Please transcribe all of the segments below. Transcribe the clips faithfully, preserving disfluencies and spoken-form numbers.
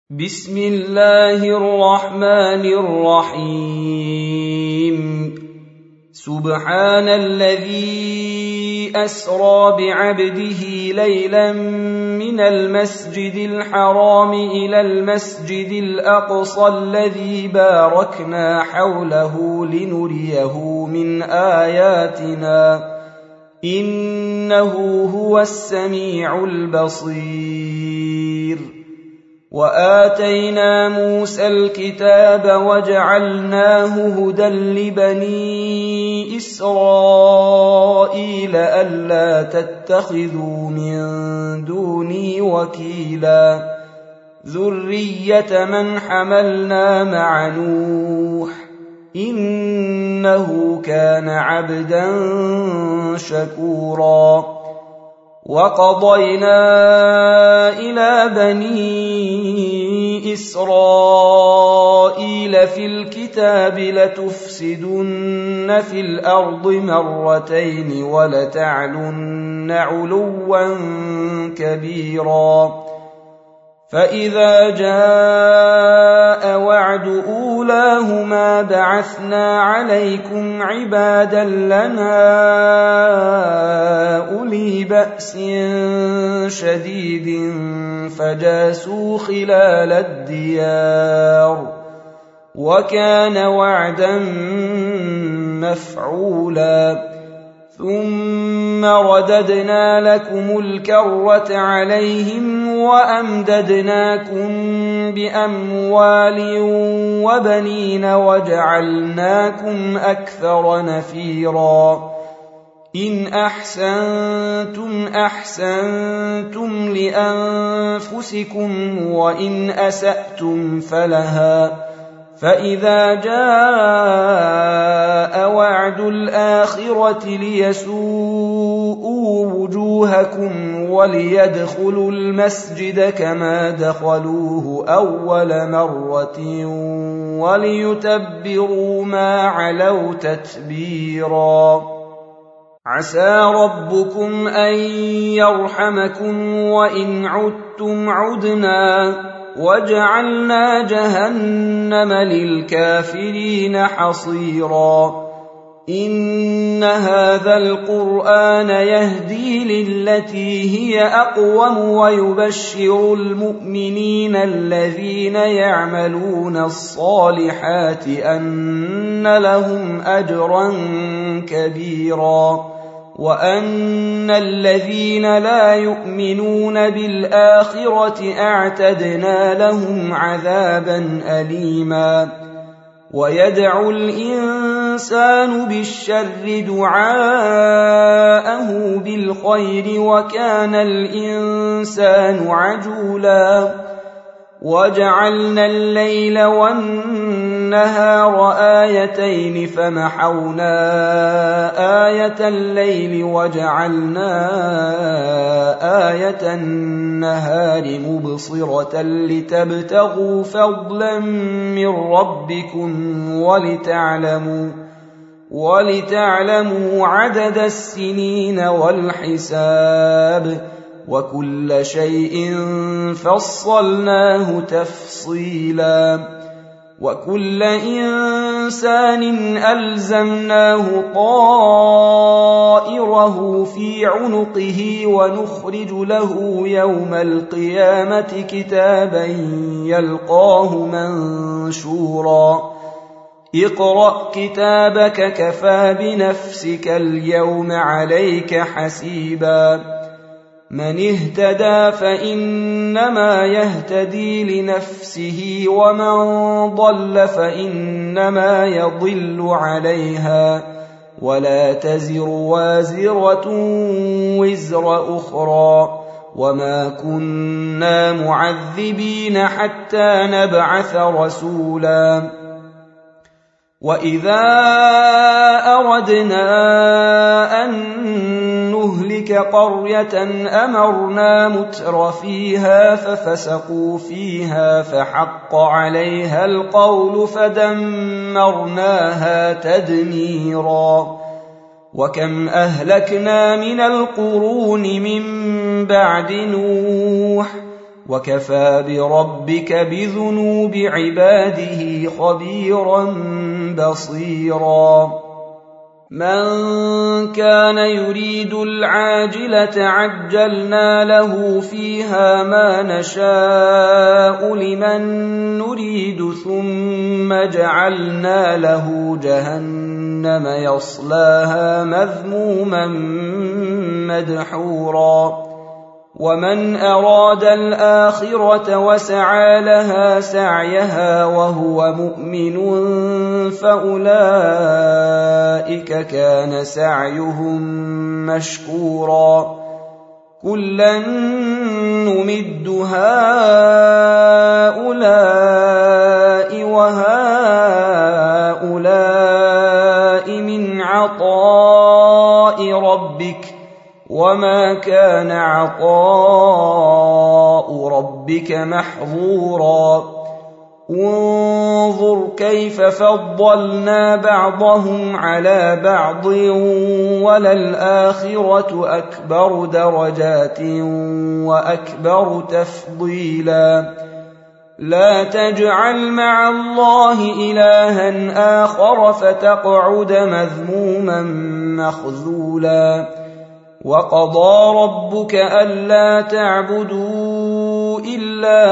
بسم الله الرحمن الرحيم سبحان الذي أسرى بعبده ليلا من المسجد الحرام إلى المسجد الأقصى الذي باركنا حوله لنريه من آياتنا إنه هو السميع البصير. وآتينا موسى الكتاب وجعلناه هدى لبني إسرائيل ألا تتخذوا من دوني وكيلا ذرية من حملنا مع نوح إنه كان عبدا شكورا. وقضينا إلى بني إسرائيل في الكتاب لتفسدن في الأرض مرتين ولتعلن علوا كبيرا. فإذا جاء وعد أولاهما بعثنا عليكم عبادا لنا أولي بأس شديد فجاسوا خلال الديار وكان وعدا مفعولا. ثم رددنا لكم الكرة عليهم وأمددناكم بأموال وبنين وجعلناكم أكثر نفيرا. إن أحسنتم أحسنتم لأنفسكم وإن أسأتم فلها. فإذا جاء وعد الآخرة ليسوءوا وجوهكم وليدخلوا المسجد كما دخلوه أول مرة وليتبروا ما علوا تتبيرا. عسى ربكم أن يرحمكم وإن عدتم عدنا وجعلنا جهنم للكافرين حصيرا. إن هذا القرآن يهدي للتي هي أقوم ويبشر المؤمنين الذين يعملون الصالحات أن لهم أجرا كبيرا وأن الذين لا يؤمنون بالآخرة أعتدنا لهم عذابا أليما. ويدعو الإنسان بالشر دعاءه بالخير وكان الإنسان عجولا. وجعلنا الليل والنهار آيتين فمحونا آية الليل وجعلنا آية النهار مبصرة لتبتغوا فضلا من ربكم ولتعلموا ولتعلموا عدد السنين والحساب وكل شيء فصلناه تفصيلا. وكل إنسان ألزمناه طائره في عنقه ونخرج له يوم القيامة كتابا يلقاه منشورا. اقرأ كتابك كفى بنفسك اليوم عليك حسيبا. من اهتدى فإنما يهتدي لنفسه ومن ضل فإنما يضل عليها ولا تزر وازرة وزر أخرى وما كنا معذبين حتى نبعث رسولا. وإذا أردنا أن نهلك قرية أمرنا متر فيها ففسقوا فيها فحق عليها القول فدمرناها تدميرا. وكم أهلكنا من القرون من بعد نوح وكفى بربك بذنوب عباده خبيرا بصيرا من كان يريد العاجلة عجلنا له فيها ما نشاء لمن نريد ثم جعلنا له جهنم يصلاها مذموما مدحورا ومن أراد الآخرة وسعى لها سعيها وهو مؤمن فأولئك كان سعيهم مشكورا كلا نمد هؤلاء وهؤلاء من عطاء ربك وما كان عطاء ربك محظورا انظر كيف فضلنا بعضهم على بعض وللآخرة أكبر درجات وأكبر تفضيلا لا تجعل مع الله إلها آخر فتقعد مذموما مخذولا وقضى ربك ألا تعبدوا إلا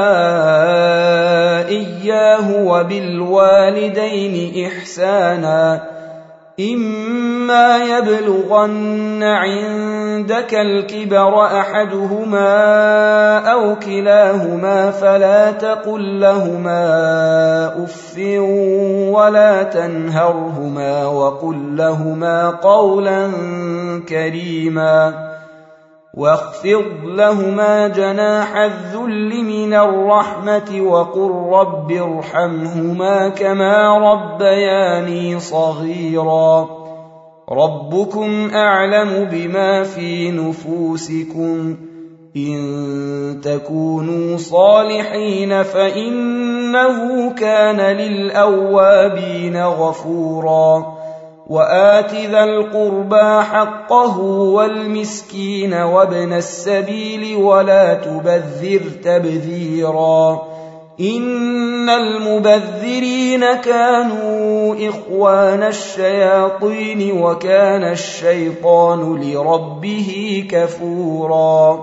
إياه وبالوالدين إحسانا إما يبلغن عندك الكبر أحدهما أو كلاهما فلا تقل لهما أف ولا تنهرهما وقل لهما قولا كريما واخفض لهما جناح الذل من الرحمة وقل رب ارحمهما كما ربياني صغيرا ربكم أعلم بما في نفوسكم إن تكونوا صالحين فإنه كان للأوابين غفورا وآت ذا القربى حقه والمسكين وابن السبيل ولا تبذر تبذيرا إن المبذرين كانوا إخوان الشياطين وكان الشيطان لربه كفورا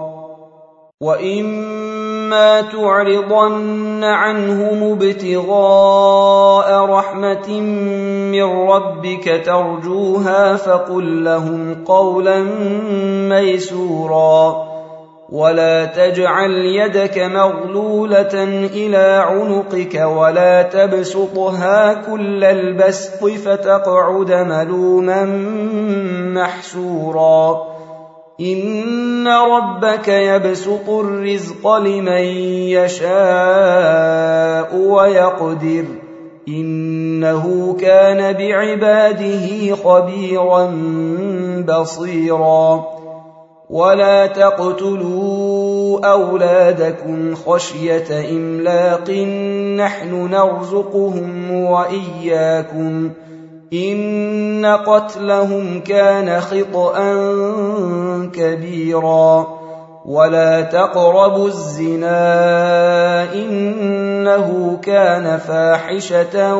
وإما تعرضن عنهم ابتغاء رحمة من ربك ترجوها فقل لهم قولا ميسورا ولا تجعل يدك مغلولة إلى عنقك ولا تبسطها كل البسط فتقعد ملوما محسورا إن ربك يبسط الرزق لمن يشاء ويقدر إنه كان بعباده خبيرا بصيرا ولا تقتلوا أولادكم خشية إملاق نحن نرزقهم وإياكم إن قتلهم كان خطأ كبيرا ولا تقربوا الزنا إنه كان فاحشة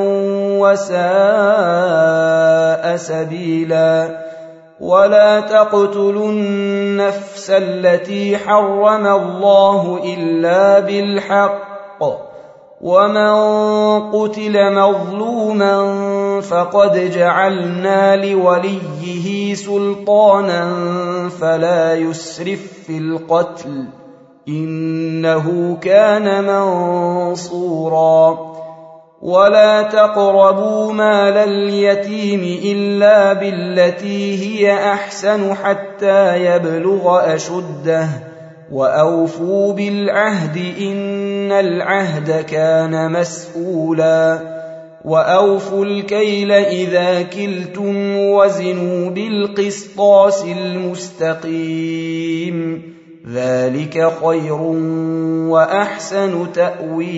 وساء سبيلا ولا تقتلوا النفس التي حرم الله إلا بالحق ومن قتل مظلوما فقد جعلنا لوليه سلطانا فلا يسرف في القتل إنه كان منصورا ولا تقربوا مال اليتيم إلا بالتي هي أحسن حتى يبلغ أشده وأوفوا بالعهد إن العهد كان مسؤولا وأوفوا الكيل إذا كلتم وزنوا بالقسطاس المستقيم ذلك خير وأحسن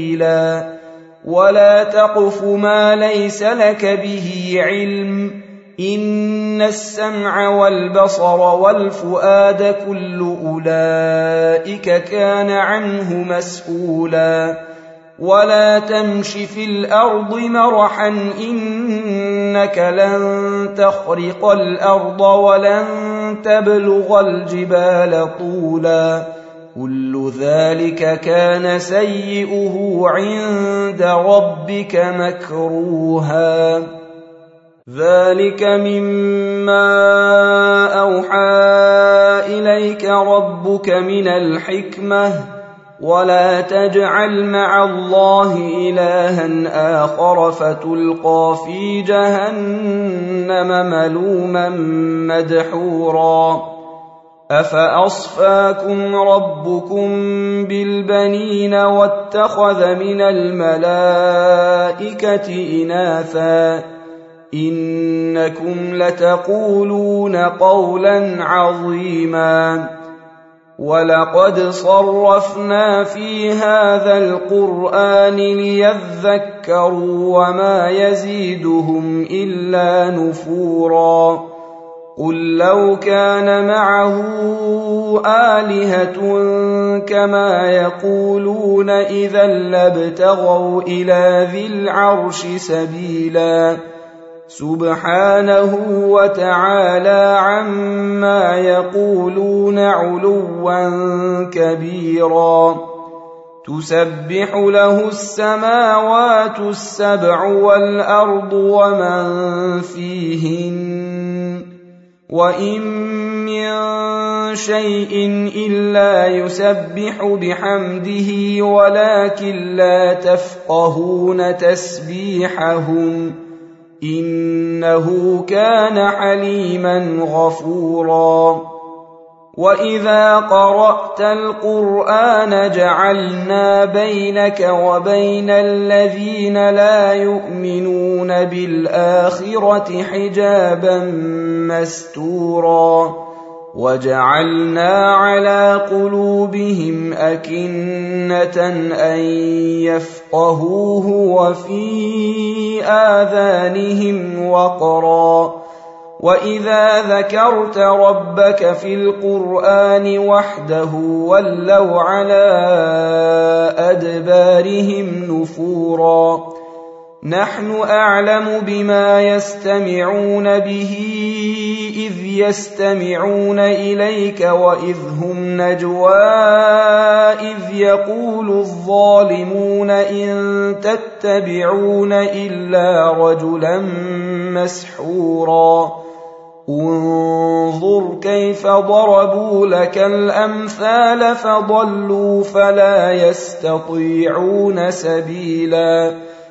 تأويلا ولا تقف ما ليس لك به علم إن السمع والبصر والفؤاد كل أولئك كان عنه مسؤولا ولا تمش في الأرض مرحا إنك لن تخرق الأرض ولن تبلغ الجبال طولا كل ذلك كان سيئه عند ربك مكروها ذلك مما أوحى إليك ربك من الحكمة ولا تجعل مع الله إلها آخر فتلقى في جهنم ملوما مدحورا أفأصفاكم ربكم بالبنين واتخذ من الملائكة إناثا إنكم لتقولون قولا عظيما ولقد صرفنا في هذا القرآن ليذكروا وما يزيدهم إلا نفورا قل لو كان معه آلهة كما يقولون إذا لابتغوا إلى ذي العرش سبيلا سبحانه وتعالى عما يقولون علوا كبيرا تسبح له السماوات السبع والأرض ومن فيهن وإن من شيء إلا يسبح بحمده ولكن لا تفقهون تسبيحهم إنه كان حليما غفورا وإذا قرأت القرآن جعلنا بينك وبين الذين لا يؤمنون بالآخرة حجابا مستورا وجعلنا على قلوبهم أكنة أن يفقهوه وفي آذانهم وقرا وإذا ذكرت ربك في القرآن وحده ولوا على أدبارهم نفورا نحن أعلم بما يستمعون به إذ يستمعون إليك وإذ هم نجوى إذ يقول الظالمون إن تتبعون إلا رجلا مسحورا انظر كيف ضربوا لك الأمثال فضلوا فلا يستطيعون سبيلا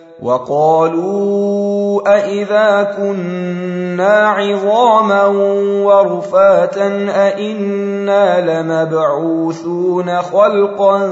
وقالوا أئذا كنا عظاما ورفاتا أئنا لمبعوثون خلقا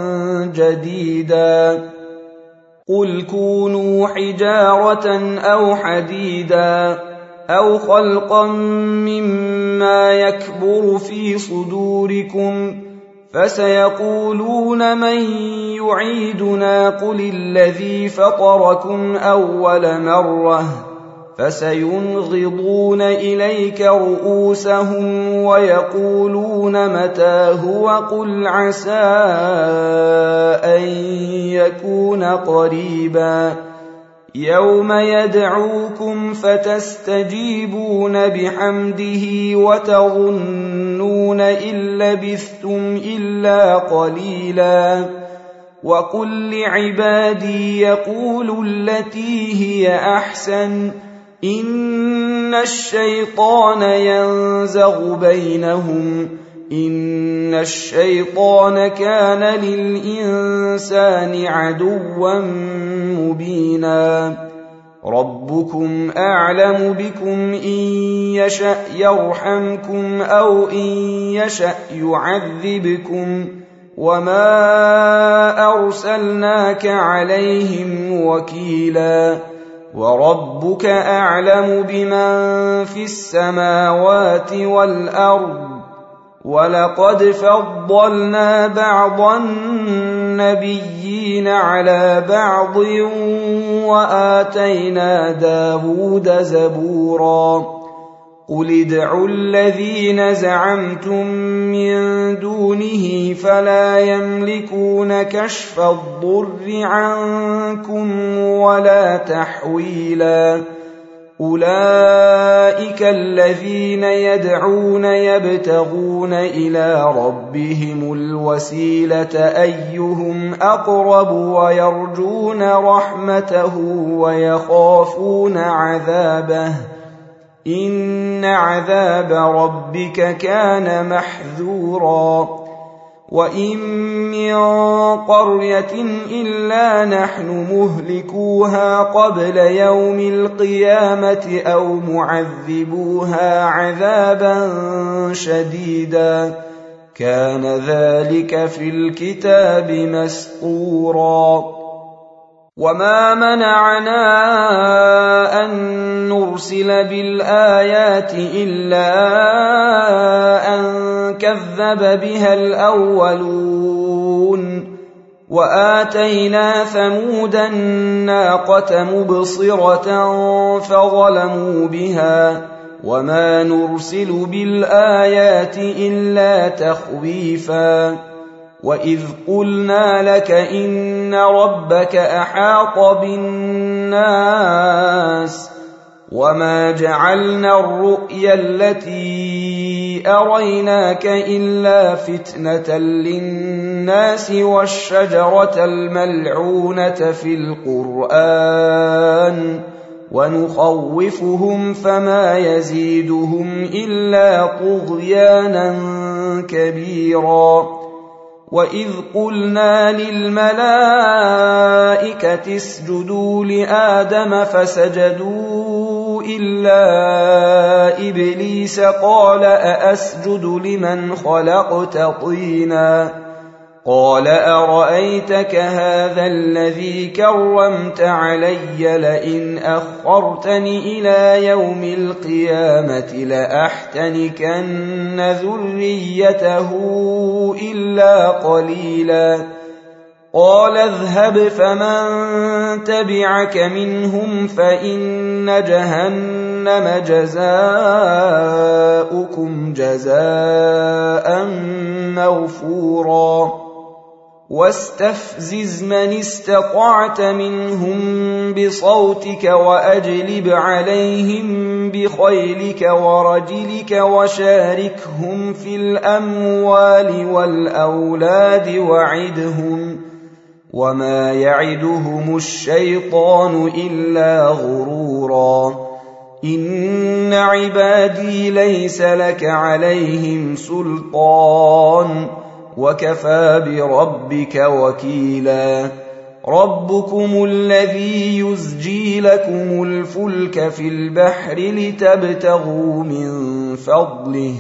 جديدا قل كونوا حجارة أو حديدا أو خلقا مما يكبر في صدوركم فسيقولون من يعيدنا قل الذي فطركم أول مرة فسينغضون إليك رؤوسهم ويقولون متى هو قل عسى أن يكون قريبا يوم يدعوكم فتستجيبون بحمده وتظنون إن لبثتم إلا قليلا وقل لعبادي يقولوا التي هي أحسن إن الشيطان ينزغ بينهم إن الشيطان كان للإنسان عدوا مبينا ربكم أعلم بكم إن يشأ يرحمكم أو إن يشأ يعذبكم وما أرسلناك عليهم وكيلا وربك أعلم بمن في السماوات والأرض ولقد فضلنا بعض النبيين على بعض وآتينا داود زبورا قل ادعوا الذين زعمتم من دونه فلا يملكون كشف الضر عنكم ولا تحويلا أولئك الذين يدعون يبتغون إلى ربهم الوسيلة أيهم أقرب ويرجون رحمته ويخافون عذابه إن عذاب ربك كان محذورا وإن من قرية إلا نحن مهلكوها قبل يوم القيامة أو معذبوها عذابا شديدا كان ذلك في الكتاب مسطورا وما منعنا أن نرسل بالآيات إلا أن كذب بها الأولون وآتينا ثمود الناقة مبصرة فظلموا بها وما نرسل بالآيات إلا تخويفا وإذ قلنا لك إن ربك أحاط بالناس وما جعلنا الرؤيا التي أريناك إلا فتنة للناس والشجرة الملعونة في القرآن ونخوفهم فما يزيدهم إلا طغيانا كبيرا وإذ قلنا للملائكة اسجدوا لآدم فسجدوا إلا إبليس قال أأسجد لمن خلقت طينا قال أرأيتك هذا الذي كرمت علي لئن أخرتني إلى يوم القيامة لأحتنكن ذريته إلا قليلا قال اذهب فمن تبعك منهم فإن جهنم جزاؤكم جزاء موفورا واستفزز من استطعت منهم بصوتك وأجلب عليهم بخيلك ورجلك وشاركهم في الأموال والأولاد وعدهم وما يعدهم الشيطان إلا غرورا إن عبادي ليس لك عليهم سلطان وكفى بربك وكيلا ربكم الذي يزجي لكم الفلك في البحر لتبتغوا من فضله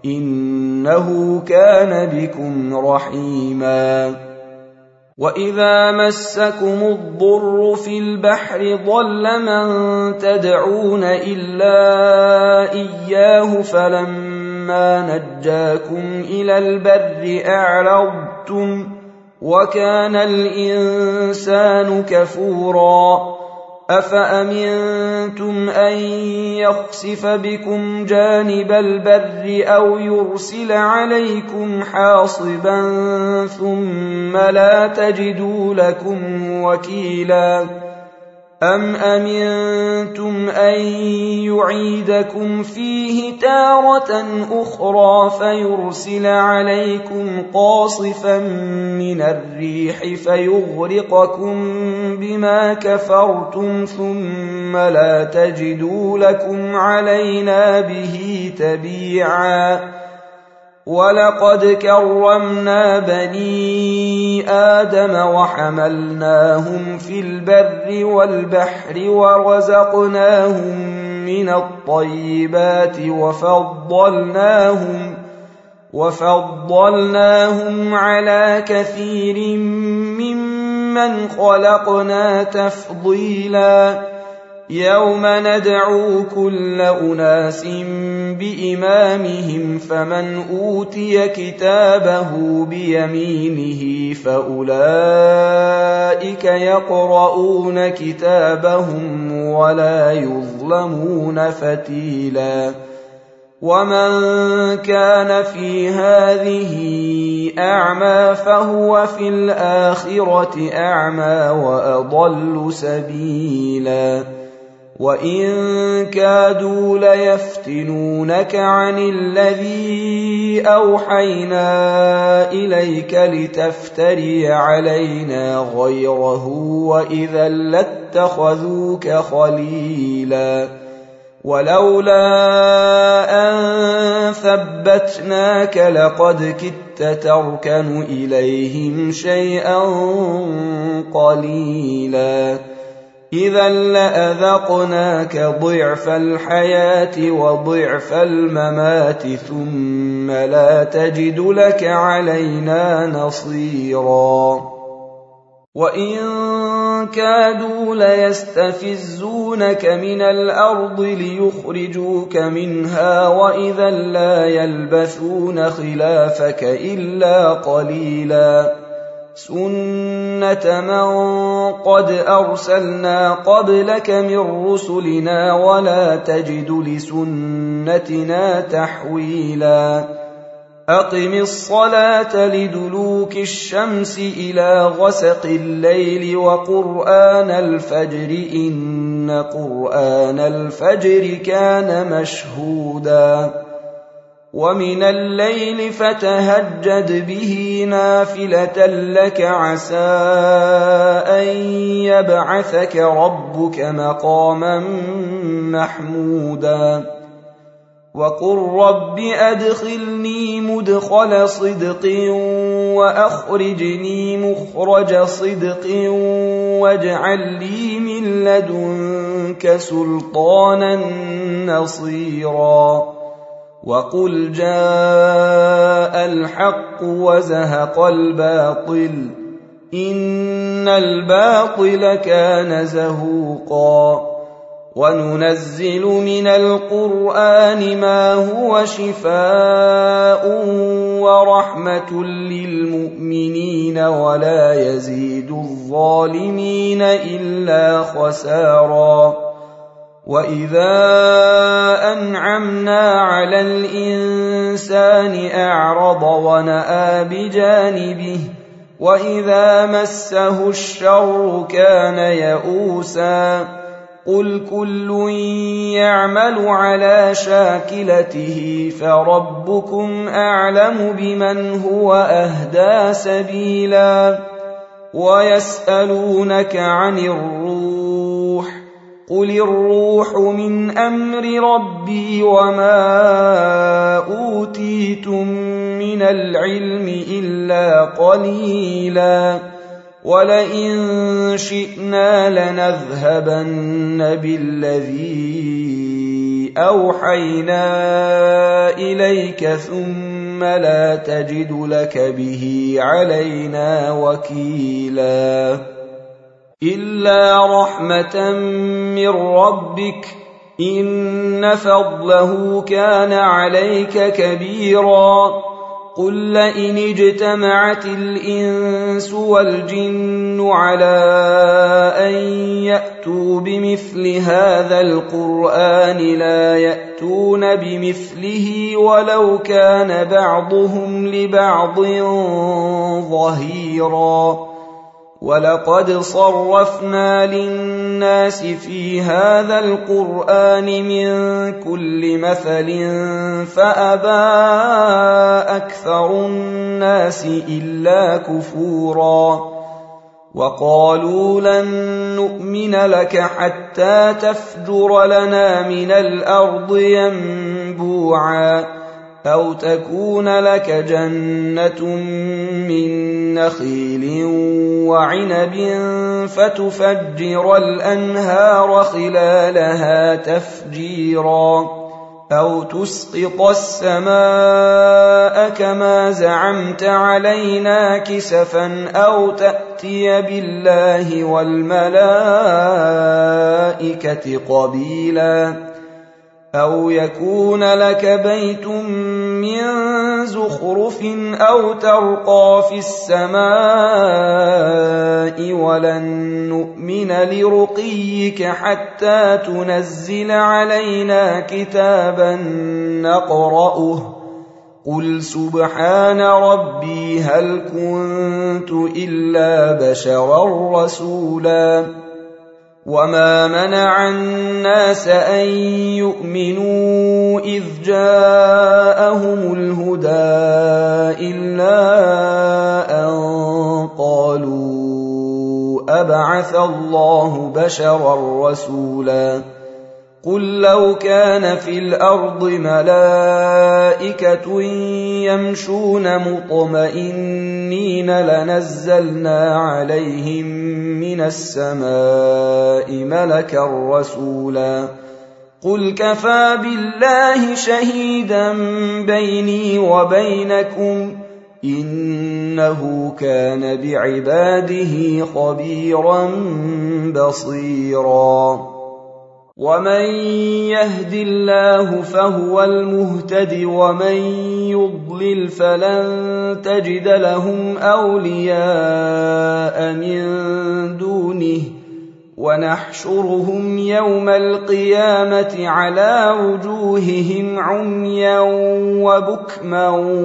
إنه كان بكم رحيما وإذا مسكم الضر في البحر ضل من تدعون إلا إياه فلما نجاكم إلى البر أعرضتم وكان الإنسان كفورا أفأمنتم أن يخسف بكم جانب البر أو يرسل عليكم حاصبا ثم لا تجدوا لكم وكيلا أم أمنتم أن يعيدكم فيه تارة أخرى فيرسل عليكم قاصفا من الريح فيغرقكم بما كفرتم ثم لا تجدوا لكم علينا به تبيعا ولقد كرمنا بني آدم وحملناهم في البر والبحر ورزقناهم من الطيبات وفضلناهم وفضلناهم على كثير ممن خلقنا تفضيلا يوم ندعو كل أناس بإمامهم فمن أوتي كتابه بيمينه فأولئك يقرؤون كتابهم ولا يظلمون فتيلا ومن كان في هذه أعمى فهو في الآخرة أعمى وأضل سبيلا وإن كادوا ليفتنونك عن الذي أوحينا إليك لتفتري علينا غيره وإذا لاتخذوك خليلا ولولا أن ثبتناك لقد كدت تركن إليهم شيئا قليلا إذا لأذقناك ضعف الحياة وضعف الممات ثم لا تجد لك علينا نصيرا وإن كادوا ليستفزونك من الأرض ليخرجوك منها وإذا لا يلبثون خلافك إلا قليلا سنة من قد أرسلنا قبلك من رسلنا ولا تجد لسنتنا تحويلا أقم الصلاة لدلوك الشمس إلى غسق الليل وقرآن الفجر إن قرآن الفجر كان مشهودا ومن الليل فتهجد به نافلة لك عسى أن يبعثك ربك مقاما محمودا وقل رب أدخلني مدخل صدق وأخرجني مخرج صدق واجعل لي من لدنك سلطانا نصيرا وقل جاء الحق وزهق الباطل إن الباطل كان زهوقا وننزل من القرآن ما هو شفاء ورحمة للمؤمنين ولا يزيد الظالمين إلا خسارا وإذا أنعمنا على الإنسان أعرض ونأى بجانبه وإذا مسه الشر كان يئوسا قل كل يعمل على شاكلته فربكم أعلم بمن هو أهدى سبيلا ويسألونك عن الروح قل الروح من أمر ربي وما أوتيتم من العلم إلا قليلا ولئن شئنا لنذهبن بالذي أوحينا إليك ثم لا تجد لك به علينا وكيلا إلا رحمة من ربك إن فضله كان عليك كبيرا قل لئن اجتمعت الإنس والجن على أن يأتوا بمثل هذا القرآن لا يأتون بمثله ولو كان بعضهم لبعض ظهيرا ولقد صرفنا للناس في هذا القرآن من كل مثل فأبى أكثر الناس إلا كفورا وقالوا لن نؤمن لك حتى تفجر لنا من الأرض ينبوعا أو تكون لك جنة من نخيل وعنب فتفجر الأنهار خلالها تفجيرا أو تسقط السماء كما زعمت علينا كسفا أو تأتي بالله والملائكة قبيلا أو يكون لك بيت من زخرف أو ترقى في السماء ولن نؤمن لرقيك حتى تنزل علينا كتابا نقرأه قل سبحان ربي هل كنت إلا بشرا رسولا وما منع الناس أن يؤمنوا إذ جاءهم الهدى إلا أن قالوا أبعث الله بشرا رسولا قل لو كان في الأرض ملائكة يمشون مطمئنين لنزلنا عليهم من السماء ملكا رسولا قل كفى بالله شهيدا بيني وبينكم إنه كان بعباده خبيرا بصيرا ومن يهد الله فهو المهتد ومن يضلل فلن تجد لهم أولياء من دونه ونحشرهم يوم القيامة على وجوههم عميا وبكما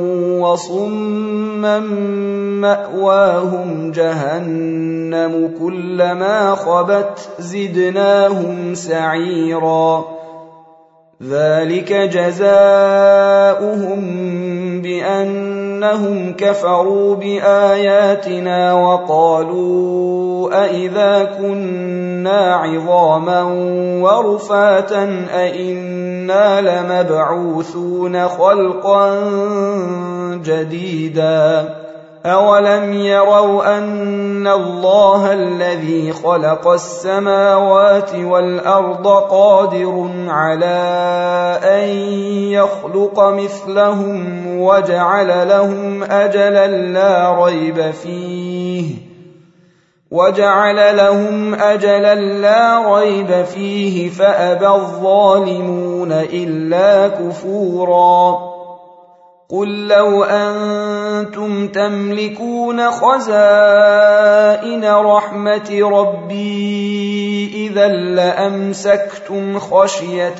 وصما مأواهم جهنم كلما خبت زدناهم سعيرا ذلك جزاؤهم بأنهم كفروا بآياتنا وقالوا أئذا كنا عظاما ورفاتا أئنا لمبعوثون خلقا جديدا أولم يروا أن الله الذي خلق السماوات والأرض قادر على أن يخلق مثلهم وجعل لهم أجلا لا ريب فيه وجعل لهم أجلا لا ريب فيه فأبى الظالمون إلا كفورا قل لو أنتم تملكون خزائن رحمة ربي إذا لأمسكتم خشية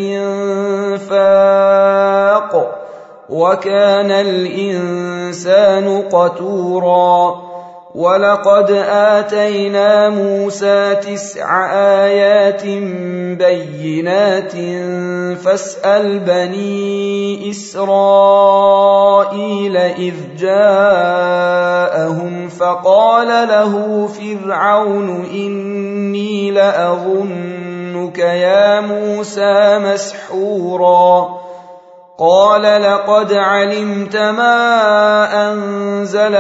الإنفاق وكان الإنسان قتورا ولقد آتينا موسى تسع آيات بينات فاسأل بني إسرائيل إذ جاءهم فقال له فرعون إني لأظنك يا موسى مسحورا قال لقد علمت ما أنزل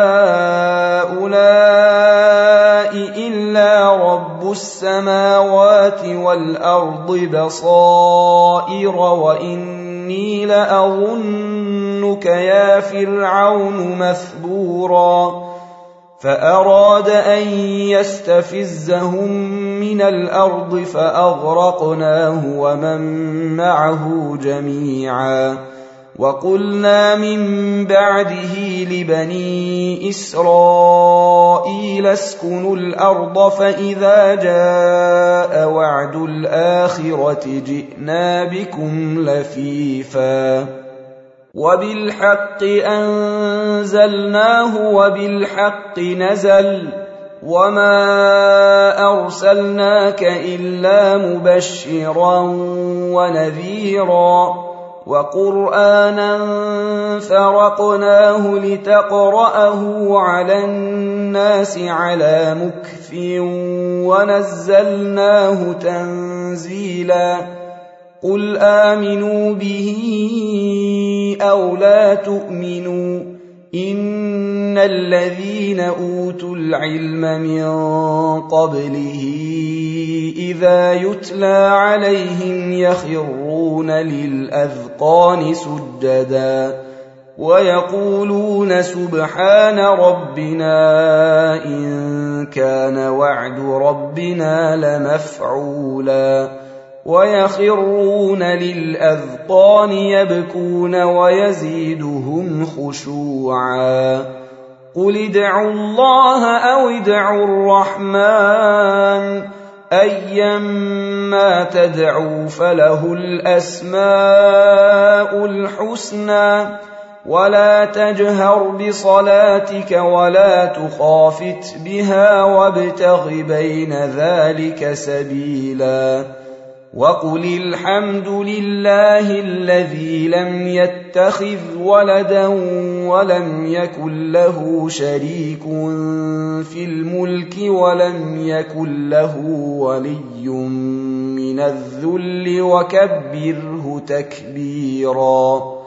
هؤلاء إلا رب السماوات والأرض بصائر وإني لأظنك يا فرعون مثبورا فأراد أن يستفزهم من الأرض فأغرقناه ومن معه جميعا وقلنا من بعده لبني إسرائيل اسكنوا الأرض فإذا جاء وعد الآخرة جئنا بكم لفيفا وبالحق أنزلناه وبالحق نزل وما أرسلناك إلا مبشرا ونذيرا وقرآنا فرقناه لتقرأه على الناس على مكث ونزلناه تنزيلا قل آمنوا به أو لا تؤمنوا إن الذين أوتوا العلم من قبله إذا يتلى عليهم يخرون للأذقان سجدا ويقولون سبحان ربنا إن كان وعد ربنا لمفعولا ويخرون للأذقان يبكون ويزيدهم خشوعا قل ادعوا الله أو ادعوا الرحمن أيما تدعوا فله الأسماء الحسنى ولا تجهر بصلاتك ولا تخافت بها وابتغ بين ذلك سبيلا وقل الحمد لله الذي لم يتخذ ولدا ولم يكن له شريك في الملك ولم يكن له ولي من الذل وكبره تكبيرا